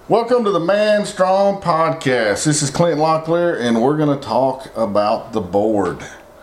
Welcome to the Man Strong Podcast. This is Clint Locklear, and we're going to talk about the board.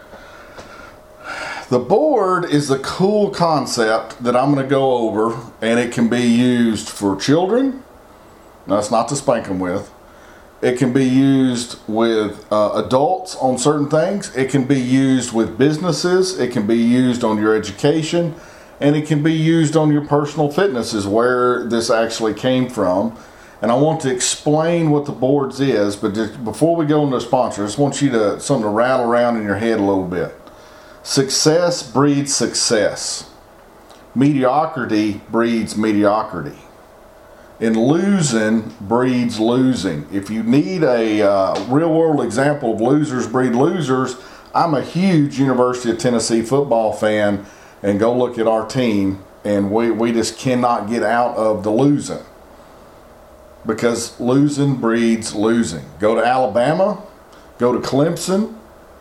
The board is a cool concept that I'm going to go over, and it can be used for children. That's not to spank them with. It can be used with adults on certain things. It can be used with businesses. It can be used on your education, and it can be used on your personal fitness, is where this actually came from. And I want to explain what the boards is, but before we go into the sponsor, I just want you to something to rattle around in your head a little bit. Success breeds success. Mediocrity breeds mediocrity. And losing breeds losing. If you need a real world example of losers breed losers, I'm a huge University of Tennessee football fan, and go look at our team, and we just cannot get out of the losing. Because losing breeds losing. Go to Alabama, go to Clemson.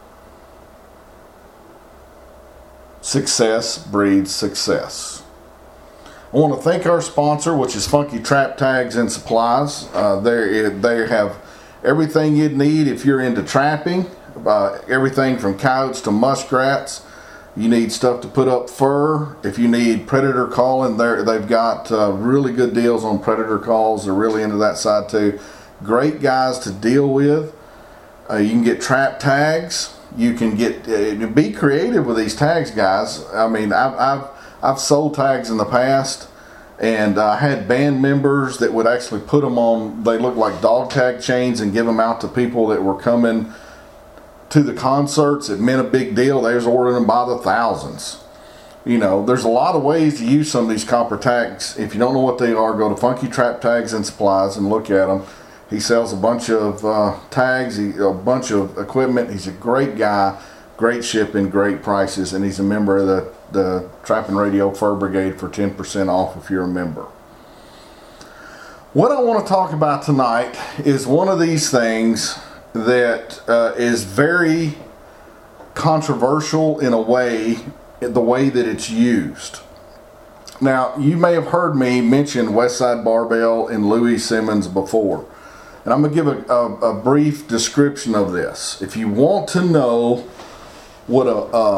Success breeds success. I want to thank our sponsor, which is Funky Trap Tags and Supplies. They have everything you'd need if you're into trapping. Everything from coyotes to muskrats. You need stuff to put up fur. If you need predator calling, they've got really good deals on predator calls. They're really into that side too. Great guys to deal with. You can get trap tags. You can get be creative with these tags, guys. I mean, I've sold tags in the past, and I had band members that would actually put them on. They look like dog tag chains and give them out to people that were coming to the concerts. It meant a big deal. They was ordering them by the thousands. You know, there's a lot of ways to use some of these copper tags. If you don't know what they are, go to Funky Trap Tags and Supplies and look at them. He sells a bunch of tags, a bunch of equipment. He's a great guy, great shipping, great prices, and he's a member of the Trapping Radio Fur Brigade for 10% off if you're a member. What I want to talk about tonight is one of these things that is very controversial in a way, the way that it's used. Now, you may have heard me mention Westside Barbell and Louie Simmons before, and I'm going to give a brief description of this. If you want to know what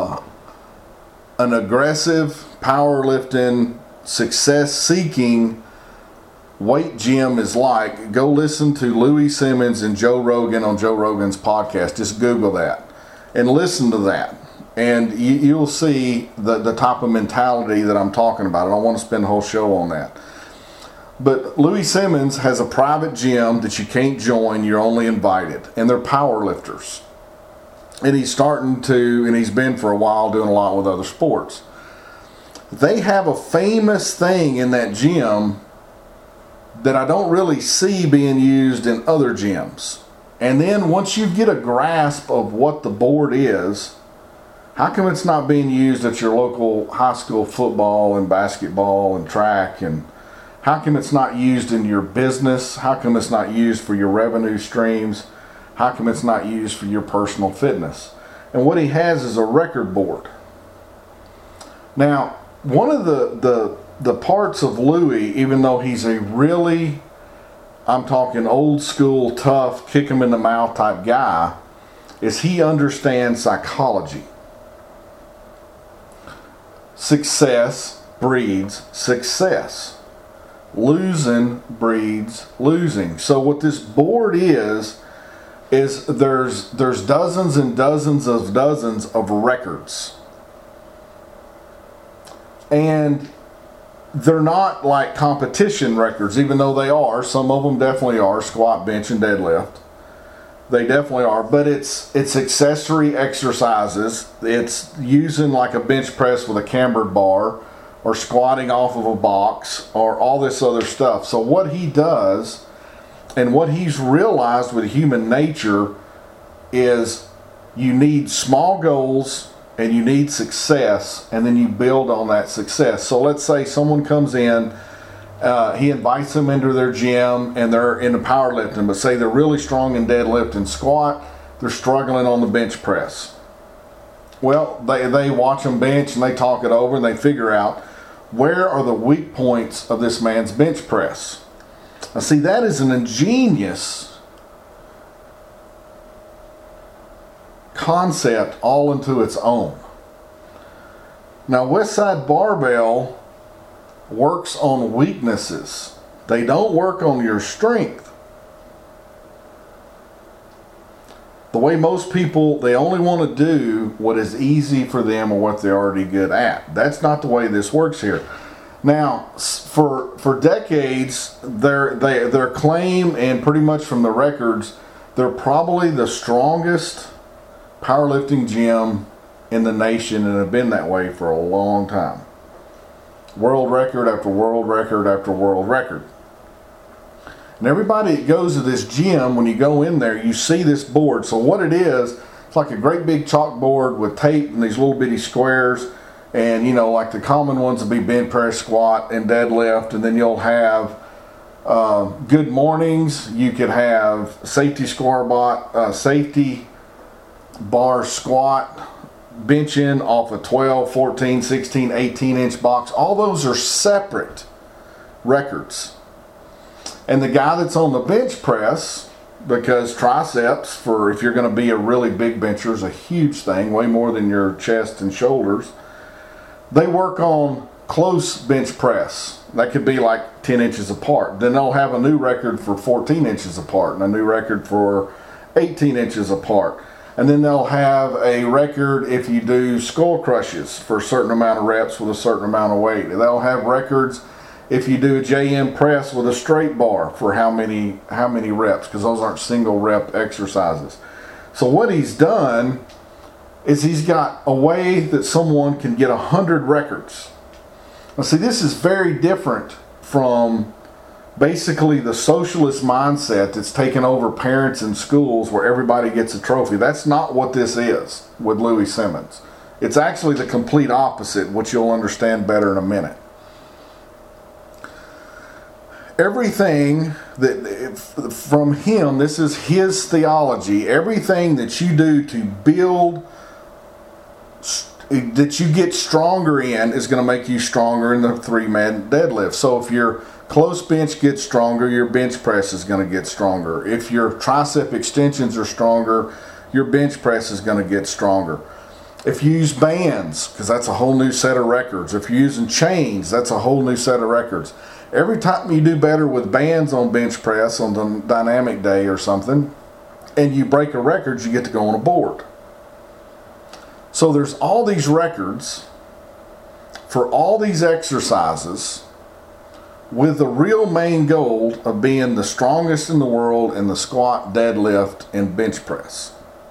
an aggressive, powerlifting, success-seeking weight gym is like, go listen to Louie Simmons and Joe Rogan on Joe Rogan's podcast. Just Google that and listen to that, and you'll see the type of mentality that I'm talking about. I don't want to spend a whole show on that, but Louie Simmons has a private gym that you can't join. You're only invited, and they're power lifters, and he's been for a while doing a lot with other sports. They have a famous thing in that gym that I don't really see being used in other gyms. And then once you get a grasp of what the board is, how come it's not being used at your local high school football and basketball and track? And how come it's not used in your business? How come it's not used for your revenue streams? How come it's not used for your personal fitness? And what he has is a record board. Now, one of the parts of Louie, even though he's a really, I'm talking old school, tough, kick him in the mouth type guy, is he understands psychology. Success breeds success. Losing breeds losing. So what this board is there's dozens and dozens of records. And they're not like competition records, even though they are. Some of them definitely are, squat, bench, and deadlift. They definitely are, but it's accessory exercises. It's using like a bench press with a cambered bar, or squatting off of a box, or all this other stuff. So what he does, and what he's realized with human nature, is you need small goals and you need success, and then you build on that success. So let's say someone comes in, he invites them into their gym, and they're into powerlifting, but say they're really strong in deadlift and squat, they're struggling on the bench press. Well, they watch them bench, and they talk it over, and they figure out where are the weak points of this man's bench press. Now see, that is an ingenious concept all into its own. Now Westside Barbell works on weaknesses. They don't work on your strength. The way most people, they only want to do what is easy for them or what they're already good at. That's not the way this works here. Now, for decades, their claim, and pretty much from the records, they're probably the strongest powerlifting gym in the nation, and have been that way for a long time. World record after world record after world record. And everybody that goes to this gym, when you go in there, you see this board. So what it is, it's like a great big chalkboard with tape and these little bitty squares. And, you know, like the common ones will be bench press, squat, and deadlift. And then you'll have good mornings. You could have safety bar squat, benching off a 12, 14, 16, 18-inch box. All those are separate records. And the guy that's on the bench press, because triceps, for if you're going to be a really big bencher, is a huge thing, way more than your chest and shoulders. They work on close bench press. That could be like 10 inches apart. Then they'll have a new record for 14 inches apart and a new record for 18 inches apart. And then they'll have a record if you do skull crushes for a certain amount of reps with a certain amount of weight. They'll have records if you do a JM press with a straight bar for how many reps, because those aren't single rep exercises. So what he's done is he's got a way that someone can get 100 records. Now see, this is very different from basically the socialist mindset that's taken over parents and schools where everybody gets a trophy. That's not what this is with Louie Simmons. It's actually the complete opposite, which you'll understand better in a minute. Everything that from him, this is his theology, everything that you do to build, that you get stronger in, is going to make you stronger in the 3-man deadlift. So if your close bench gets stronger, your bench press is going to get stronger. If your tricep extensions are stronger, your bench press is going to get stronger. If you use bands, because that's a whole new set of records. If you're using chains, that's a whole new set of records. Every time you do better with bands on bench press on the dynamic day or something, and you break a record, you get to go on a board. So there's all these records for all these exercises with the real main goal of being the strongest in the world in the squat, deadlift, and bench press.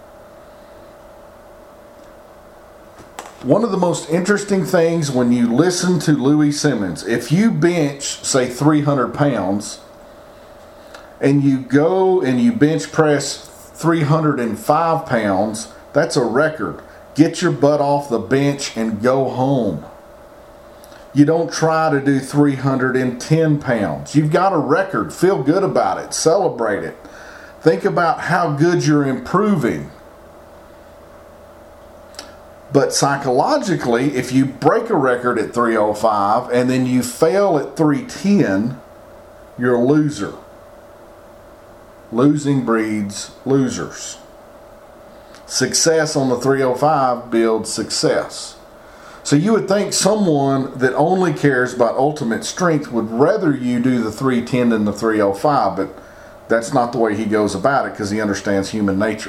One of the most interesting things when you listen to Louie Simmons, if you bench, say 300 pounds, and you go and you bench press 305 pounds, that's a record. Get your butt off the bench and go home. You don't try to do 310 pounds. You've got a record. Feel good about it. Celebrate it. Think about how good you're improving. But psychologically, if you break a record at 305 and then you fail at 310, you're a loser. Losing breeds losers. Success on the 305 builds success. So you would think someone that only cares about ultimate strength would rather you do the 310 than the 305, but that's not the way he goes about it, because he understands human nature.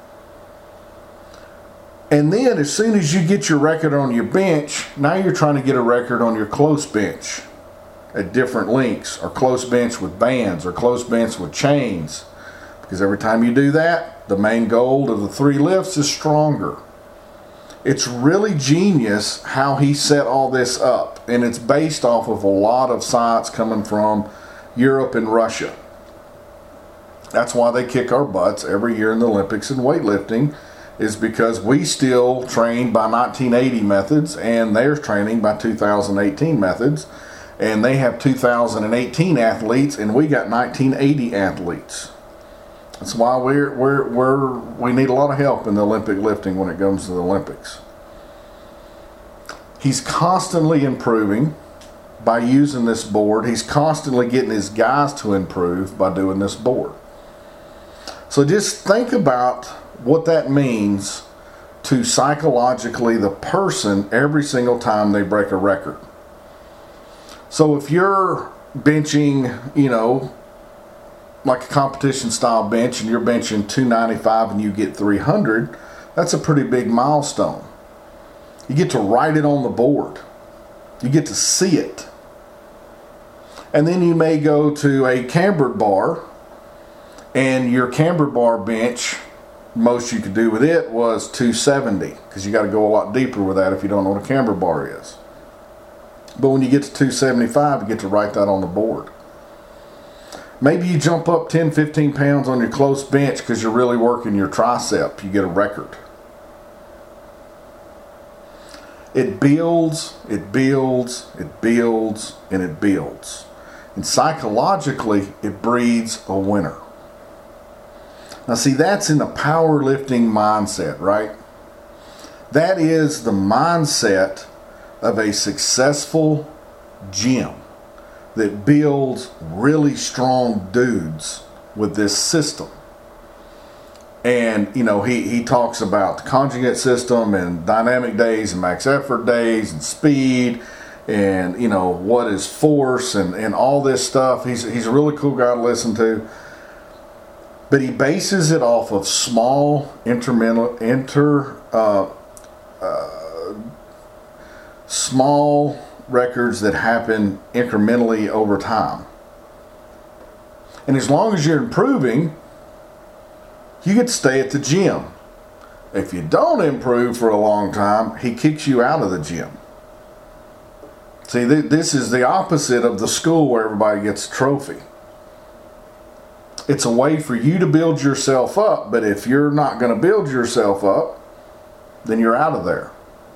And then as soon as you get your record on your bench, now you're trying to get a record on your close bench at different lengths, or close bench with bands, or close bench with chains. Because every time you do that, the main goal of the 3 lifts is stronger. It's really genius how he set all this up, and it's based off of a lot of science coming from Europe and Russia. That's why they kick our butts every year in the Olympics in weightlifting, is because we still train by 1980 methods and they're training by 2018 methods, and they have 2018 athletes and we got 1980 athletes. That's why we need a lot of help in the Olympic lifting when it comes to the Olympics. He's constantly improving, by using this board. He's constantly getting his guys to improve by doing this board. So just think about what that means to psychologically the person every single time they break a record. So if you're benching, like a competition style bench, and you're benching 295 and you get 300, that's a pretty big milestone. You get to write it on the board. You get to see it. And then you may go to a cambered bar, and your cambered bar bench, most you could do with it was 270, because you got to go a lot deeper with that if you don't know what a cambered bar is. But when you get to 275, you get to write that on the board. Maybe you jump up 10, 15 pounds on your close bench because you're really working your tricep. You get a record. It builds, it builds, it builds, and it builds. And psychologically, it breeds a winner. Now see, that's in the powerlifting mindset, right? That is the mindset of a successful gym that builds really strong dudes with this system. And, he talks about the conjugate system and dynamic days and max effort days and speed and, what is force and all this stuff. He's a really cool guy to listen to. But he bases it off of small small records that happen incrementally over time. And as long as you're improving, you get to stay at the gym. If you don't improve for a long time, he kicks you out of the gym. See, this is the opposite of the school where everybody gets a trophy. It's a way for you to build yourself up, but if you're not going to build yourself up, then you're out of there.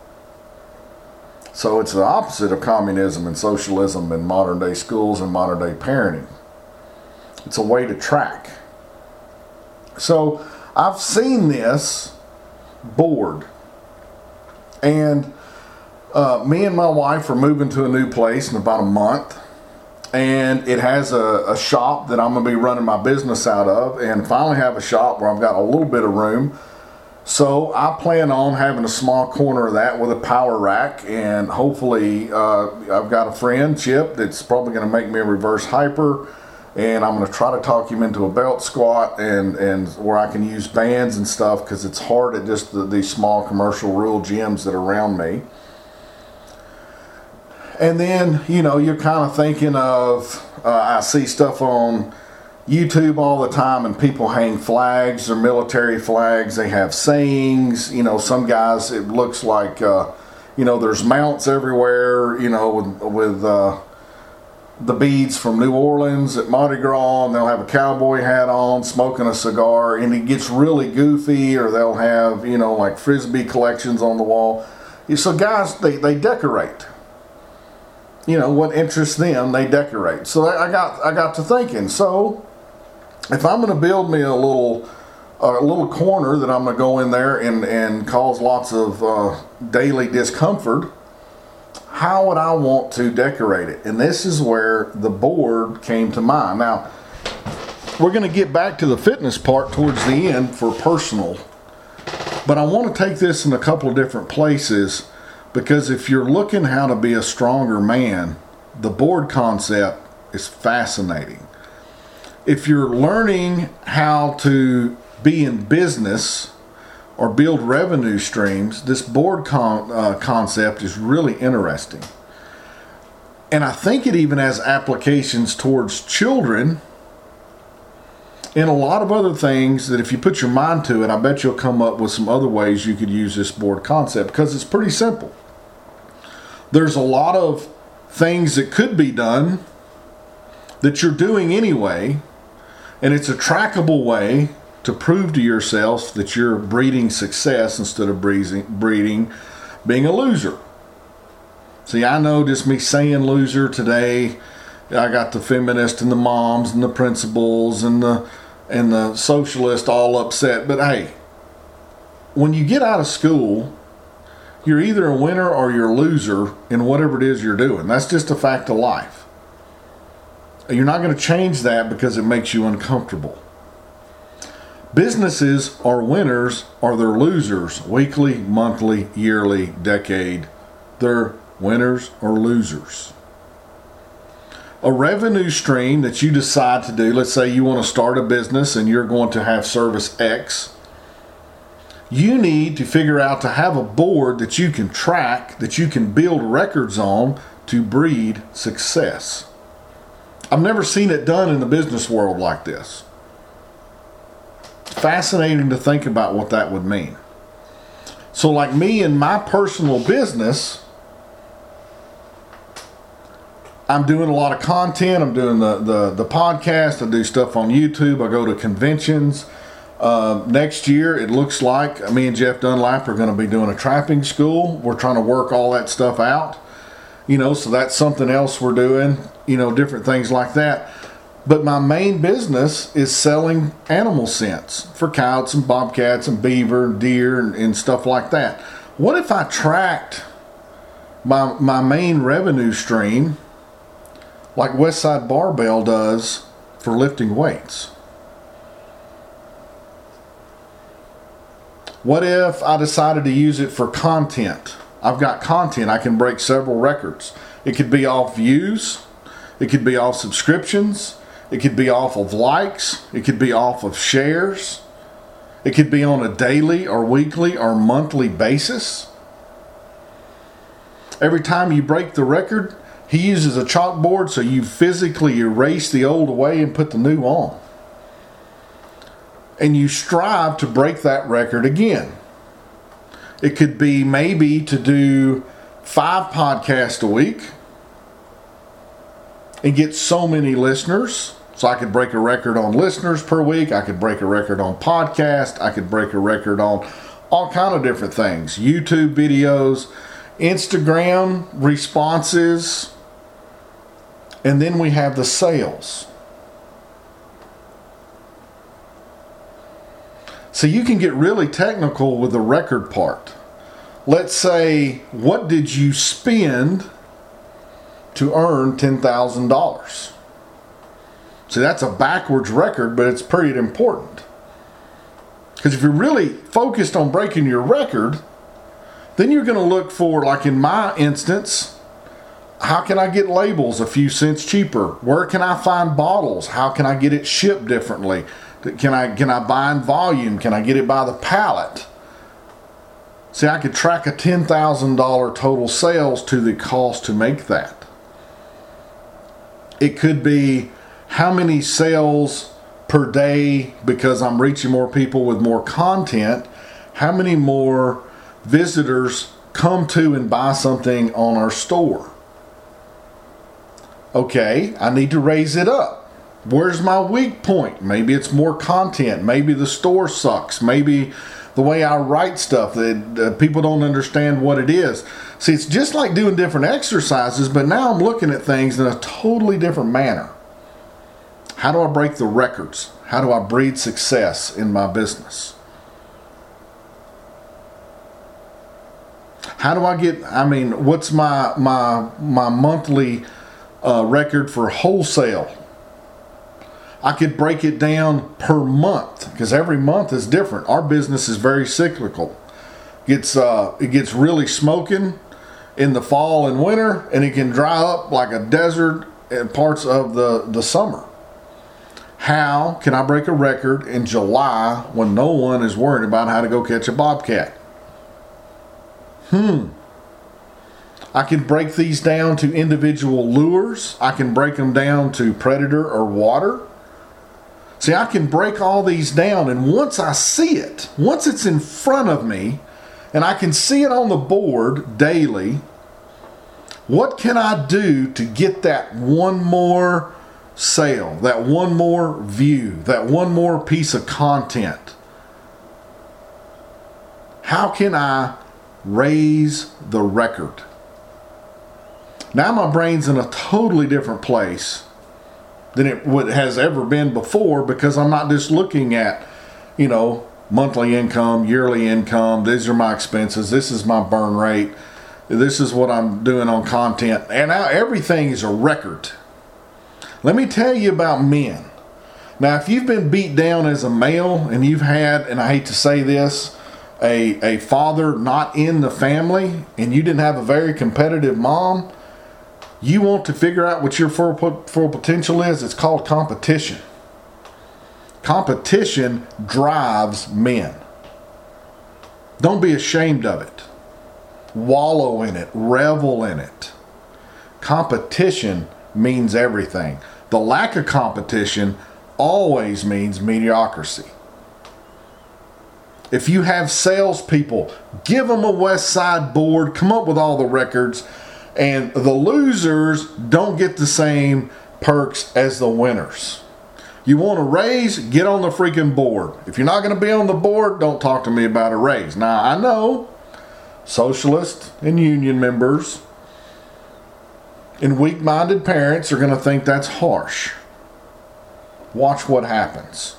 So it's the opposite of communism and socialism in modern day schools and modern day parenting. It's a way to track. So I've seen this board, and me and my wife are moving to a new place in about a month, and it has a shop that I'm going to be running my business out of, and finally have a shop where I've got a little bit of room. So I plan on having a small corner of that with a power rack, and hopefully I've got a friend, Chip, that's probably going to make me a reverse hyper, and I'm going to try to talk him into a belt squat and where I can use bands and stuff, because it's hard at just these small commercial rural gyms that are around me. And then, you're kind of thinking of, I see stuff on YouTube all the time, and people hang flags or military flags. They have sayings. Some guys, it looks like, there's mounts everywhere, with the beads from New Orleans at Mardi Gras, and they'll have a cowboy hat on, smoking a cigar, and it gets really goofy, or they'll have, like Frisbee collections on the wall. So guys, they decorate. What interests them, they decorate. So I got to thinking, so if I'm going to build me a little corner that I'm going to go in there and cause lots of daily discomfort, how would I want to decorate it? And this is where the board came to mind. Now, we're going to get back to the fitness part towards the end for personal, but I want to take this in a couple of different places, because if you're looking how to be a stronger man, the board concept is fascinating. If you're learning how to be in business or build revenue streams, this board concept is really interesting. And I think it even has applications towards children and a lot of other things that if you put your mind to it, I bet you'll come up with some other ways you could use this board concept, because it's pretty simple. There's a lot of things that could be done that you're doing anyway, and it's a trackable way to prove to yourself that you're breeding success instead of breeding being a loser. See, I know just me saying loser today, I got the feminists and the moms and the principals and the socialists all upset. But hey, when you get out of school You're either a winner or you're a loser in whatever it is you're doing. That's just a fact of life. You're not going to change that because it makes you uncomfortable. Businesses are winners or they're losers. Weekly, monthly, yearly, decade. They're winners or losers. A revenue stream that you decide to do, let's say you want to start a business and you're going to have service X. You need to figure out to have a board that you can track, that you can build records on to breed success. I've never seen it done in the business world like this. Fascinating to think about what that would mean. So like me in my personal business, I'm doing a lot of content. I'm doing the podcast. I do stuff on YouTube. I go to conventions. Next year, it looks like me and Jeff Dunlap are going to be doing a trapping school. We're trying to work all that stuff out. So that's something else we're doing. Different things like that. But my main business is selling animal scents for coyotes and bobcats and beaver and deer and stuff like that. What if I tracked my main revenue stream like Westside Barbell does for lifting weights? What if I decided to use it for content? I've got content. I can break several records. It could be off views. It could be off subscriptions. It could be off of likes. It could be off of shares. It could be on a daily or weekly or monthly basis. Every time you break the record, he uses a chalkboard so you physically erase the old away and put the new on. And you strive to break that record again. It could be maybe to do 5 podcasts a week and get so many listeners. So I could break a record on listeners per week. I could break a record on podcast. I could break a record on all kind of different things. YouTube videos, Instagram responses, and then we have the sales. So you can get really technical with the record part. Let's say, what did you spend to earn $10,000? See, that's a backwards record, but it's pretty important. Because if you're really focused on breaking your record, then you're going to look for, like in my instance, how can I get labels a few cents cheaper? Where can I find bottles? How can I get it shipped differently? Can I buy in volume? Can I get it by the pallet? See, I could track a $10,000 total sales to the cost to make that. It could be how many sales per day because I'm reaching more people with more content. How many more visitors come to and buy something on our store? Okay, I need to raise it up. Where's my weak point? Maybe it's more content. Maybe the store sucks. Maybe the way I write stuff, that people don't understand what it is. See, it's just like doing different exercises, but now I'm looking at things in a totally different manner. How do I break the records? How do I breed success in my business? How do I get, what's my monthly record for wholesale? I could break it down per month because every month is different. Our business is very cyclical. It gets really smoking in the fall and winter, and it can dry up like a desert in parts of the summer. How can I break a record in July when no one is worried about how to go catch a bobcat? I can break these down to individual lures. I can break them down to predator or water. See, I can break all these down, and once I see it, once it's in front of me, and I can see it on the board daily, what can I do to get that one more sale, that one more view, that one more piece of content? How can I raise the record? Now my brain's in a totally different place than it has ever been before because I'm not just looking at, monthly income, yearly income. These are my expenses. This is my burn rate. This is what I'm doing on content. And now everything is a record. Let me tell you about men. Now, if you've been beat down as a male and you've had, and I hate to say this, a father not in the family, and you didn't have a very competitive mom, you want to figure out what your full potential is. It's called competition. Competition drives men. Don't be ashamed of it. Wallow in it. Revel in it. Competition means everything. The lack of competition always means mediocrity. If you have salespeople, give them a West Side board, come up with all the records, and the losers don't get the same perks as the winners. You want a raise? Get on the freaking board. If you're not going to be on the board, don't talk to me about a raise. Now, I know socialist and union members and weak-minded parents are going to think that's harsh. Watch what happens.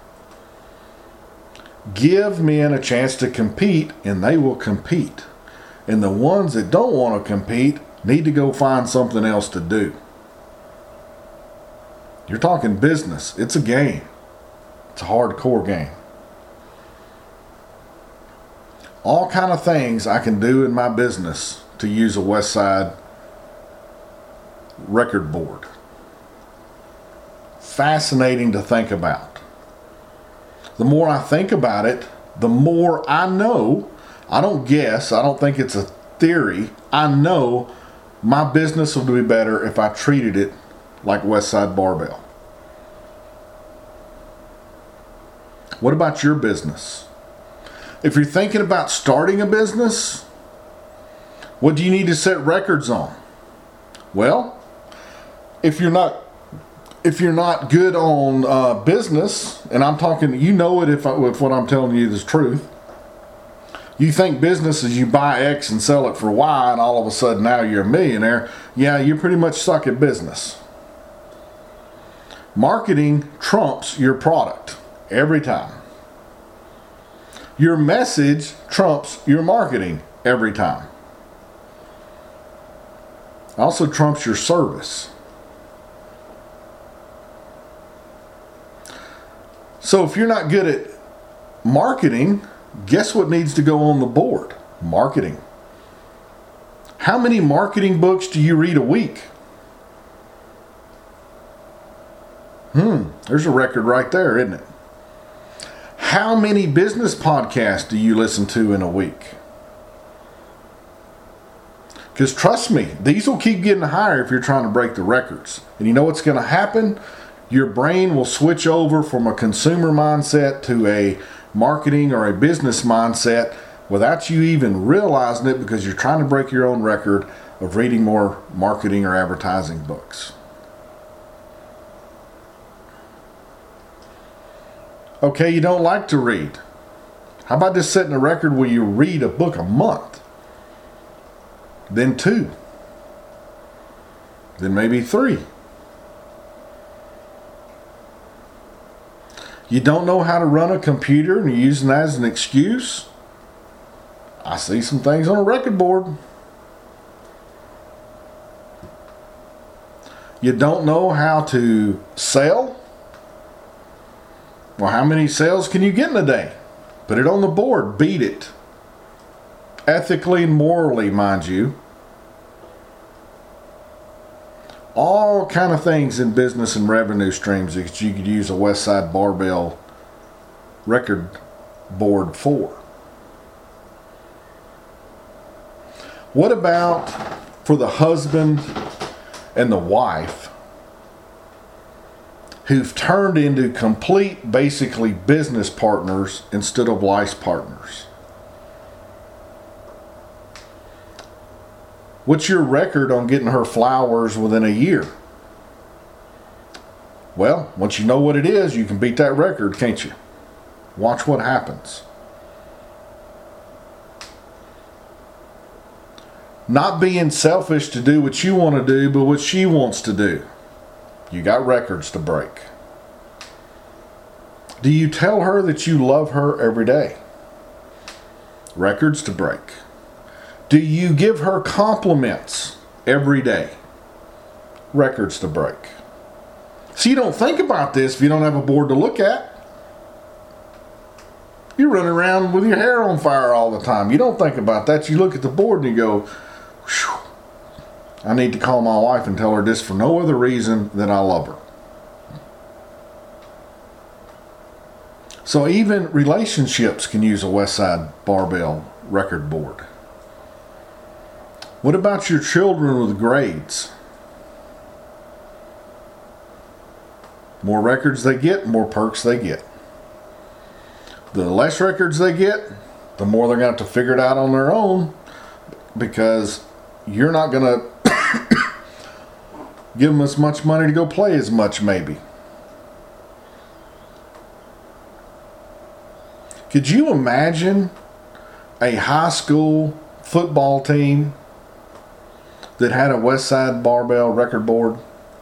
Give men a chance to compete, and they will compete. And the ones that don't want to compete need to go find something else to do. You're talking business. It's a game. It's a hardcore game. All kind of things I can do in my business to use a West Side record board. Fascinating to think about. The more I think about it, the more I know. I don't guess. I don't think it's a theory. I know my business would be better if I treated it like West Side Barbell. What about your business? If you're thinking about starting a business, what do you need to set records on? Well, if you're not good on business, and I'm talking, you know it if what I'm telling you is truth. You think business is you buy X and sell it for Y, and all of a sudden now you're a millionaire. Yeah, you pretty much suck at business. Marketing trumps your product every time. Your message trumps your marketing every time. Also trumps your service. So if you're not good at marketing, guess what needs to go on the board? Marketing. How many marketing books do you read a week? There's a record right there, isn't it? How many business podcasts do you listen to in a week? Because trust me, these will keep getting higher if you're trying to break the records. And you know what's going to happen? Your brain will switch over from a consumer mindset to a marketing or a business mindset without you even realizing it, because you're trying to break your own record of reading more marketing or advertising books. Okay, you don't like to read. How about just setting a record where you read a book a month? Then 2. Then maybe 3. You don't know how to run a computer and you're using that as an excuse? I see some things on a record board. You don't know how to sell? Well, how many sales can you get in a day? Put it on the board. Beat it. Ethically and morally, mind you. All kind of things in business and revenue streams that you could use a West Side Barbell record board for. What about for the husband and the wife who've turned into complete, basically, business partners instead of life partners? What's your record on getting her flowers within a year? Well, once you know what it is, you can beat that record, can't you? Watch what happens. Not being selfish to do what you want to do, but what she wants to do. You got records to break. Do you tell her that you love her every day? Records to break. Do you give her compliments every day? Records to break. So you don't think about this if you don't have a board to look at. You run around with your hair on fire all the time. You don't think about that. You look at the board and you go, whew, I need to call my wife and tell her this for no other reason than I love her. So even relationships can use a Westside Barbell record board. What about your children with grades? More records they get, more perks they get. The less records they get, the more they're going to have to figure it out on their own, because you're not going to give them as much money to go play as much, maybe. Could you imagine a high school football team that had a Westside Barbell record board?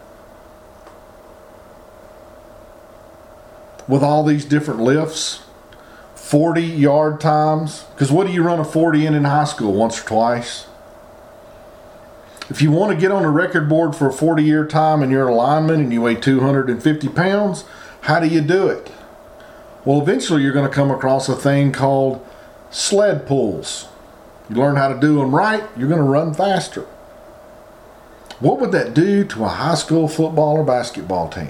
With all these different lifts, 40-yard times. Because what do you run a 40 in high school? Once or twice? If you want to get on a record board for a 40-year time and you're a lineman and you weigh 250 pounds, how do you do it? Well, eventually you're going to come across a thing called sled pulls. You learn how to do them right, you're going to run faster. What would that do to a high school football or basketball team?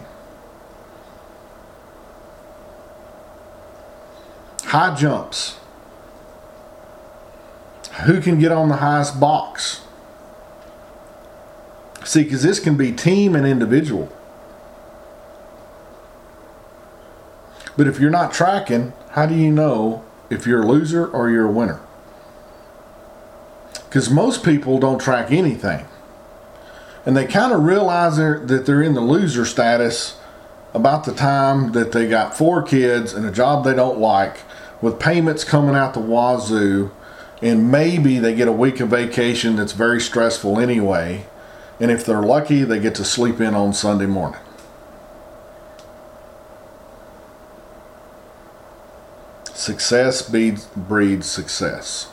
High jumps. Who can get on the highest box? See, because this can be team and individual. But if you're not tracking, how do you know if you're a loser or you're a winner? Because most people don't track anything. And they kind of realize that they're in the loser status about the time that they got 4 kids and a job they don't like, with payments coming out the wazoo, and maybe they get a week of vacation that's very stressful anyway. And if they're lucky, they get to sleep in on Sunday morning. Success breeds success.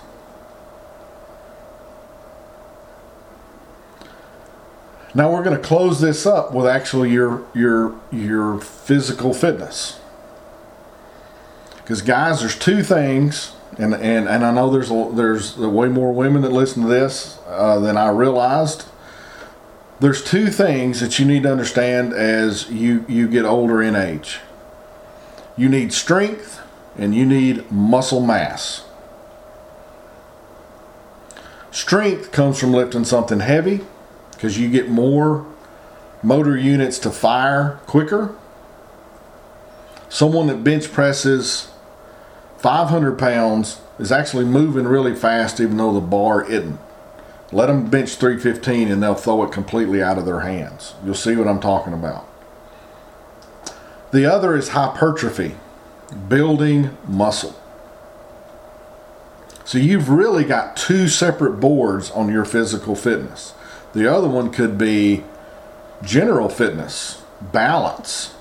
Now we're going to close this up with actually your physical fitness. Because guys, there's 2 things, and I know there's way more women that listen to this than I realized. There's 2 things that you need to understand as you get older in age. You need strength and you need muscle mass. Strength comes from lifting something heavy, because you get more motor units to fire quicker. Someone that bench presses 500 pounds is actually moving really fast, even though the bar isn't. Let them bench 315 and they'll throw it completely out of their hands. You'll see what I'm talking about. The other is hypertrophy, building muscle. So you've really got 2 separate boards on your physical fitness. The other one could be general fitness, balance.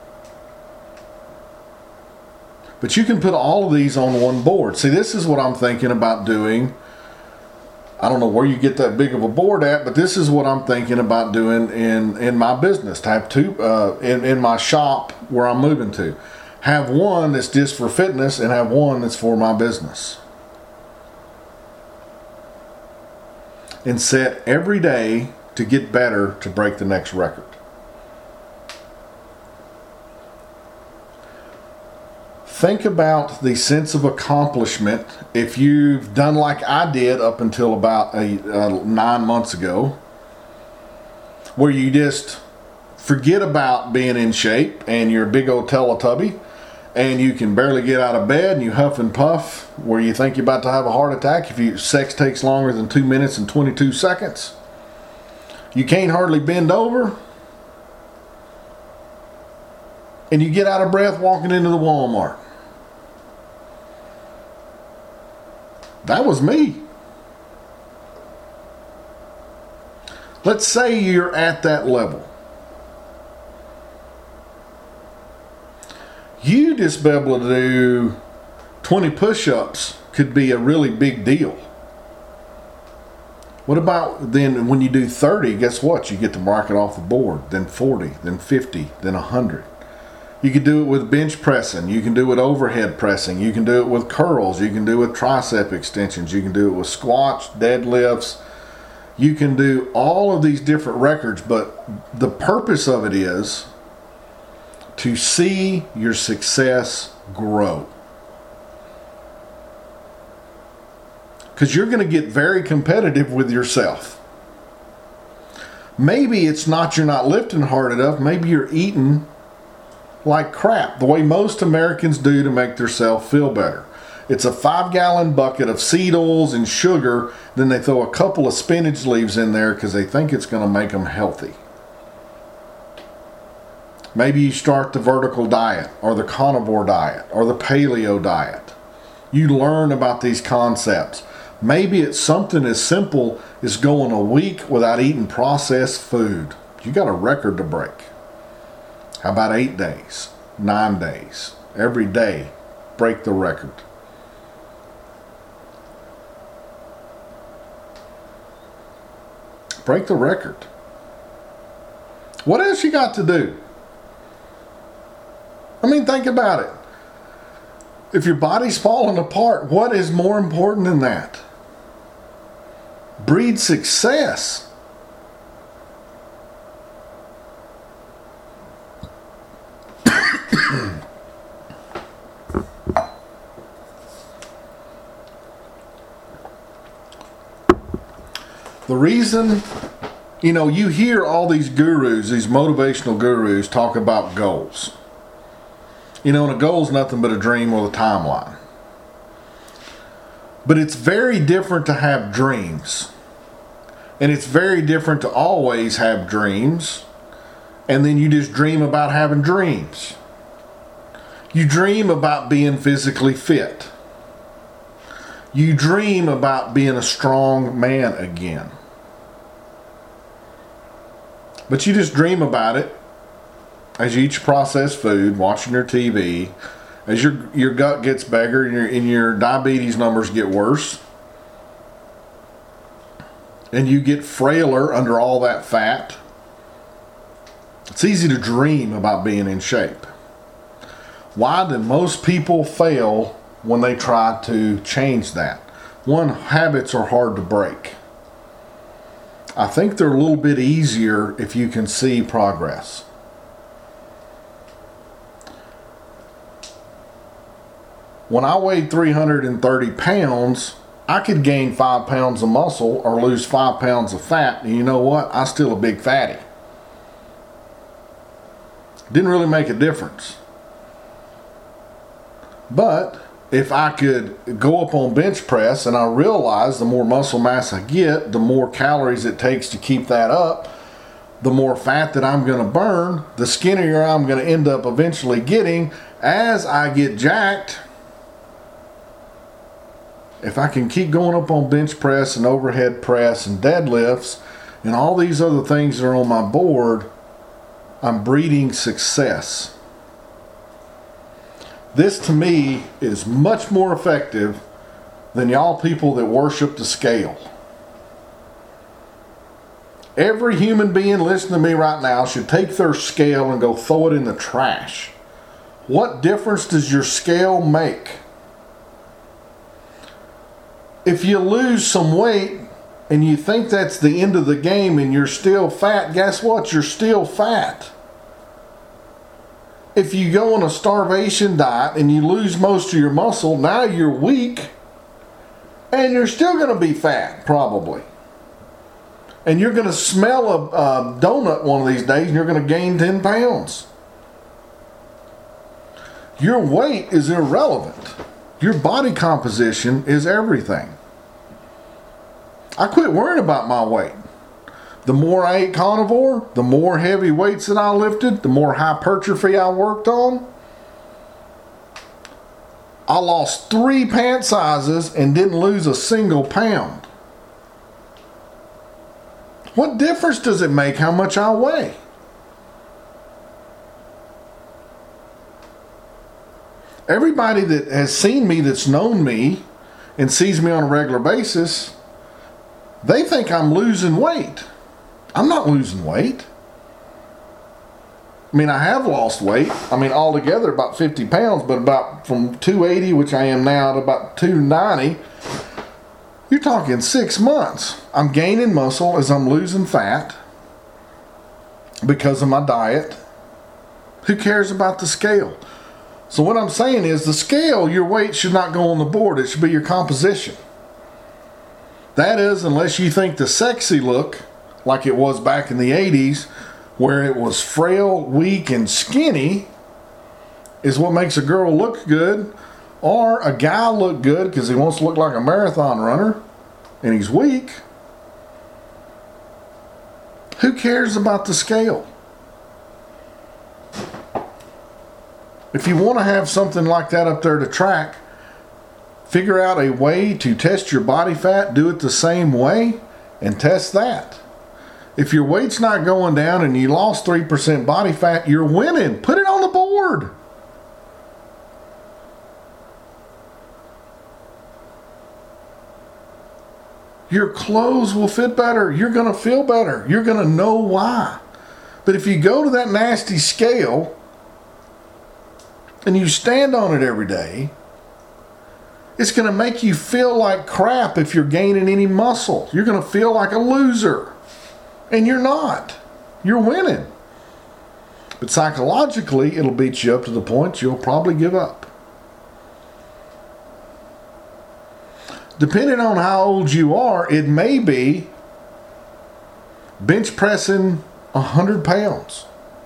But you can put all of these on one board. See, this is what I'm thinking about doing. I don't know where you get that big of a board at, but this is what I'm thinking about doing in my business. To have 2 in my shop where I'm moving to. Have one that's just for fitness and have one that's for my business. And set every day to get better to break the next record. Think about the sense of accomplishment if you've done like I did up until about 9 months ago, where you just forget about being in shape and you're a big old Teletubby and you can barely get out of bed and you huff and puff where you think you're about to have a heart attack if sex takes longer than 2 minutes and 22 seconds. You can't hardly bend over. And you get out of breath walking into the Walmart. That was me. Let's say you're at that level. You just be able to do 20 push-ups could be a really big deal. What about then when you do 30, guess what? You get to mark it off the board, then 40, then 50, then 100. You can do it with bench pressing. You can do it with overhead pressing. You can do it with curls. You can do it with tricep extensions. You can do it with squats, deadlifts. You can do all of these different records, but the purpose of it is to see your success grow. Because you're going to get very competitive with yourself. Maybe it's not you're not lifting hard enough. Maybe you're eating like crap, the way most Americans do to make themselves feel better. It's a 5-gallon bucket of seed oils and sugar, then they throw a couple of spinach leaves in there because they think it's going to make them healthy. Maybe you start the vertical diet or the carnivore diet or the paleo diet. You learn about these concepts. Maybe it's something as simple as going a week without eating processed food. You got a record to break. How about 8 days, 9 days? Every day, break the record. Break the record. What else you got to do? I mean, think about it. If your body's falling apart, what is more important than that? Breed success. The reason, you hear all these gurus, these motivational gurus talk about goals. And a goal's nothing but a dream with a timeline. But it's very different to have dreams. And it's very different to always have dreams. And then you just dream about having dreams. You dream about being physically fit. You dream about being a strong man again. But you just dream about it as you eat processed food, watching your TV, as your gut gets bigger and your diabetes numbers get worse. And you get frailer under all that fat. It's easy to dream about being in shape. Why do most people fail when they try to change that? One, habits are hard to break. I think they're a little bit easier if you can see progress. When I weighed 330 pounds, I could gain 5 pounds of muscle or lose 5 pounds of fat. And you know what? I'm still a big fatty. Didn't really make a difference. But if I could go up on bench press and I realize the more muscle mass I get, the more calories it takes to keep that up, the more fat that I'm going to burn, the skinnier I'm going to end up eventually getting as I get jacked. If I can keep going up on bench press and overhead press and deadlifts and all these other things that are on my board, I'm breeding success. This to me is much more effective than y'all people that worship the scale. Every human being listening to me right now should take their scale and go throw it in the trash. What difference does your scale make? If you lose some weight and you think that's the end of the game and you're still fat, guess what? You're still fat. If you go on a starvation diet and you lose most of your muscle, now you're weak and you're still going to be fat, probably. And you're going to smell a donut one of these days and you're going to gain 10 pounds. Your weight is irrelevant. Your body composition is everything. I quit worrying about my weight. The more I ate carnivore, the more heavy weights that I lifted, the more hypertrophy I worked on. I lost 3 pant sizes and didn't lose a single pound. What difference does it make how much I weigh? Everybody that has seen me, that's known me and sees me on a regular basis, they think I'm losing weight. I'm not losing weight. I mean, I have lost weight. I mean, altogether about 50 pounds, but about from 280, which I am now, to about 290. You're talking 6 months. I'm gaining muscle as I'm losing fat because of my diet. Who cares about the scale? So what I'm saying is the scale, your weight should not go on the board. It should be your composition. That is, unless you think the sexy look, like it was back in the 80s, where it was frail, weak, and skinny, is what makes a girl look good, or a guy look good because he wants to look like a marathon runner and he's weak. Who cares about the scale? If you want to have something like that up there to track, figure out a way to test your body fat, do it the same way, and test that. If your weight's not going down and you lost 3% body fat, you're winning. Put it on the board. Your clothes will fit better. You're going to feel better. You're going to know why. But if you go to that nasty scale and you stand on it every day, it's going to make you feel like crap if you're gaining any muscle. You're going to feel like a loser. And you're not. You're winning. But psychologically, it'll beat you up to the point you'll probably give up. Depending on how old you are, it may be bench pressing 100 pounds.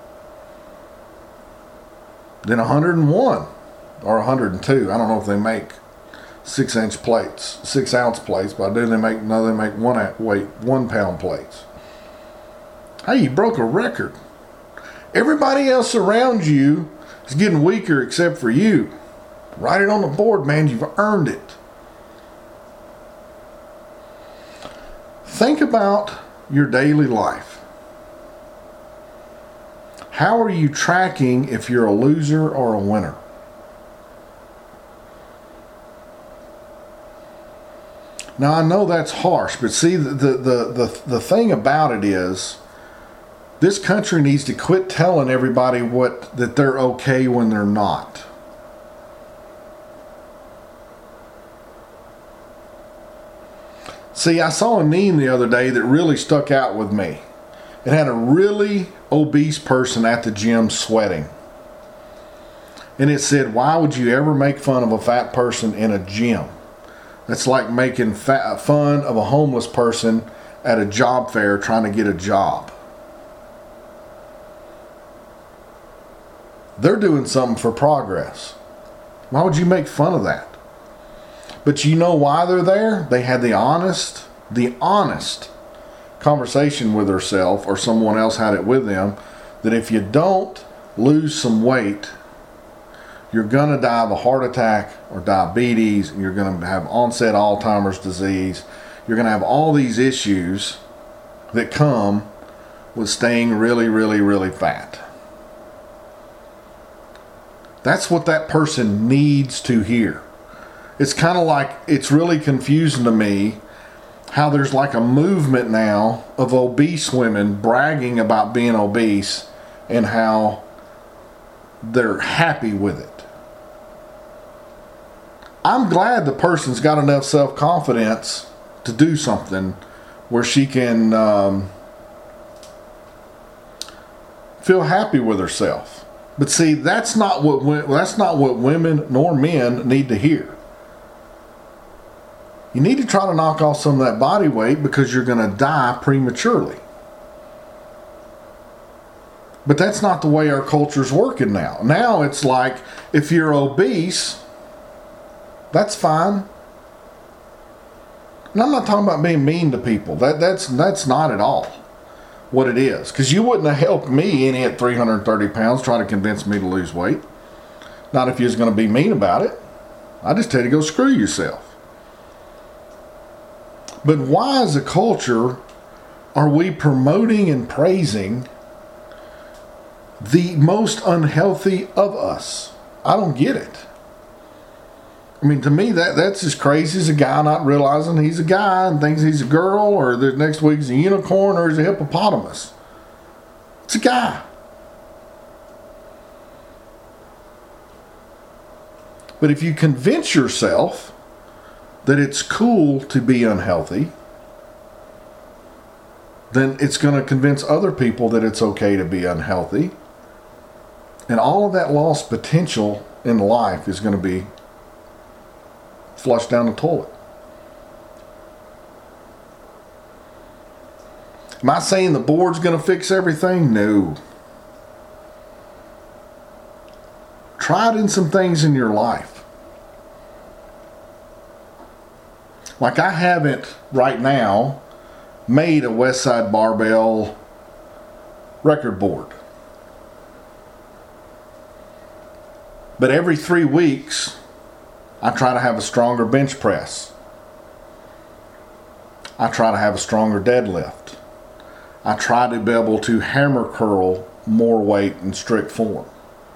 Then 101 or 102. I don't know if they make 6-ounce plates, but I do. They make 1 pound plates. Hey, you broke a record. Everybody else around you is getting weaker except for you. Write it on the board, man. You've earned it. Think about your daily life. How are you tracking if you're a loser or a winner? Now, I know that's harsh, but see, the thing about it is, this country needs to quit telling everybody that they're okay when they're not. See, I saw a meme the other day that really stuck out with me. It had a really obese person at the gym sweating. And it said, why would you ever make fun of a fat person in a gym? It's like making fun of a homeless person at a job fair trying to get a job. They're doing something for progress. Why would you make fun of that? But you know why they're there? They had the honest conversation with herself, or someone else had it with them, that if you don't lose some weight, you're going to die of a heart attack or diabetes, and you're going to have onset Alzheimer's disease. You're going to have all these issues that come with staying really, really, really fat. That's what that person needs to hear. It's kind of like, it's really confusing to me how there's like a movement now of obese women bragging about being obese and how they're happy with it. I'm glad the person's got enough self-confidence to do something where she can feel happy with herself. But see, that's not what women nor men need to hear. You need to try to knock off some of that body weight because you're going to die prematurely. But that's not the way our culture's working now. Now it's like, if you're obese, that's fine. And I'm not talking about being mean to people. That's not at all what it is. Because you wouldn't have helped me any at 330 pounds trying to convince me to lose weight. Not if you was going to be mean about it. I just tell you to go screw yourself. But why as a culture are we promoting and praising the most unhealthy of us? I don't get it. I mean, to me, that's as crazy as a guy not realizing he's a guy and thinks he's a girl, or the next week he's a unicorn or he's a hippopotamus. It's a guy. But if you convince yourself that it's cool to be unhealthy, then it's going to convince other people that it's okay to be unhealthy. And all of that lost potential in life is going to be flushed down the toilet. Am I saying the board's going to fix everything? No. Try it in some things in your life. Like, I haven't right now made a Westside Barbell record board. But every 3 weeks, I try to have a stronger bench press. I try to have a stronger deadlift. I try to be able to hammer curl more weight in strict form.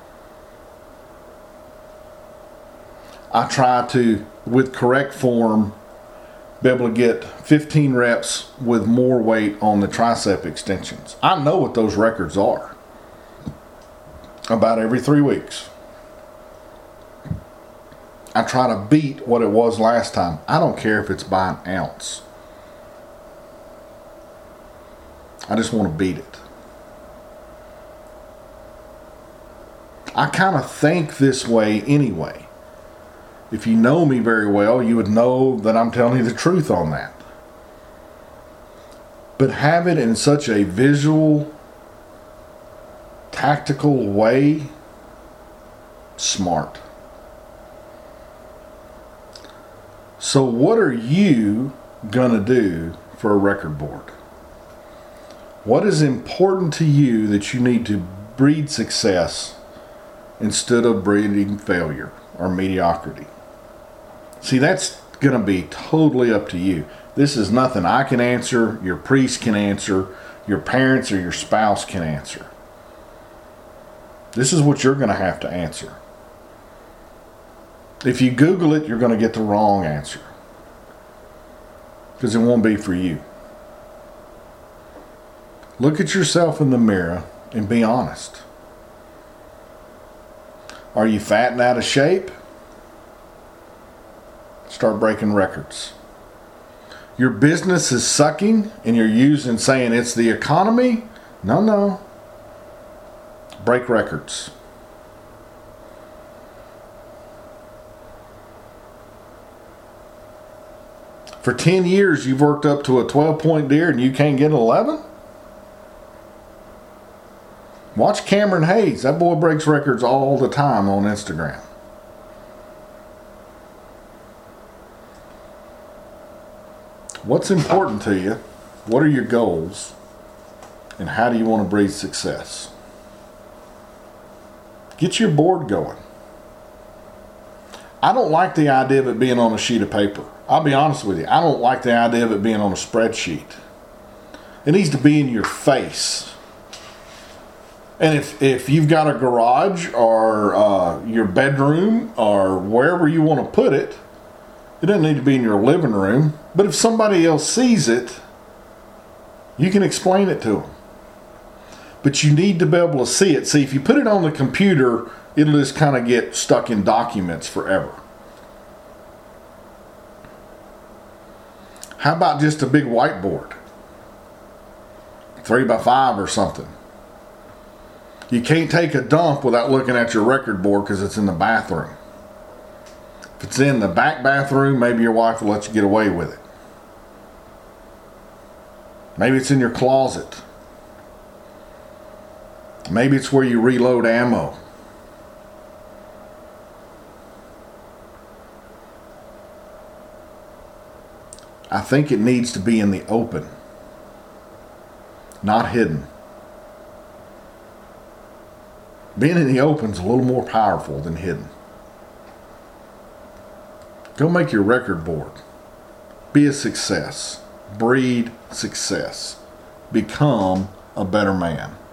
I try to, with correct form, be able to get 15 reps with more weight on the tricep extensions. I know what those records are. About every 3 weeks. I try to beat what it was last time. I don't care if it's by an ounce. I just want to beat it. I kind of think this way anyway. If you know me very well, you would know that I'm telling you the truth on that. But have it in such a visual, tactical way, smart. So what are you going to do for a record board? What is important to you that you need to breed success instead of breeding failure or mediocrity? See, that's going to be totally up to you. This is nothing I can answer, your priest can answer, your parents or your spouse can answer. This is what you're going to have to answer. If you Google it, you're going to get the wrong answer. Because it won't be for you. Look at yourself in the mirror and be honest. Are you fat and out of shape? Start breaking records. Your business is sucking and you're saying it's the economy? No. Break records. For 10 years, you've worked up to a 12-point deer and you can't get an 11? Watch Cameron Hayes. That boy breaks records all the time on Instagram. What's important to you? What are your goals? And how do you want to breed success? Get your board going. I don't like the idea of it being on a sheet of paper. I'll be honest with you. I don't like the idea of it being on a spreadsheet. It needs to be in your face. And if you've got a garage or your bedroom or wherever you want to put it, it doesn't need to be in your living room. But if somebody else sees it, you can explain it to them. But you need to be able to see it. See, if you put it on the computer, it'll just kind of get stuck in documents forever. How about just a big whiteboard? 3x5 or something. You can't take a dump without looking at your record board because it's in the bathroom. If it's in the back bathroom, maybe your wife will let you get away with it. Maybe it's in your closet. Maybe it's where you reload ammo. I think it needs to be in the open, not hidden. Being in the open is a little more powerful than hidden. Go make your record board. Be a success. Breed success. Become a better man.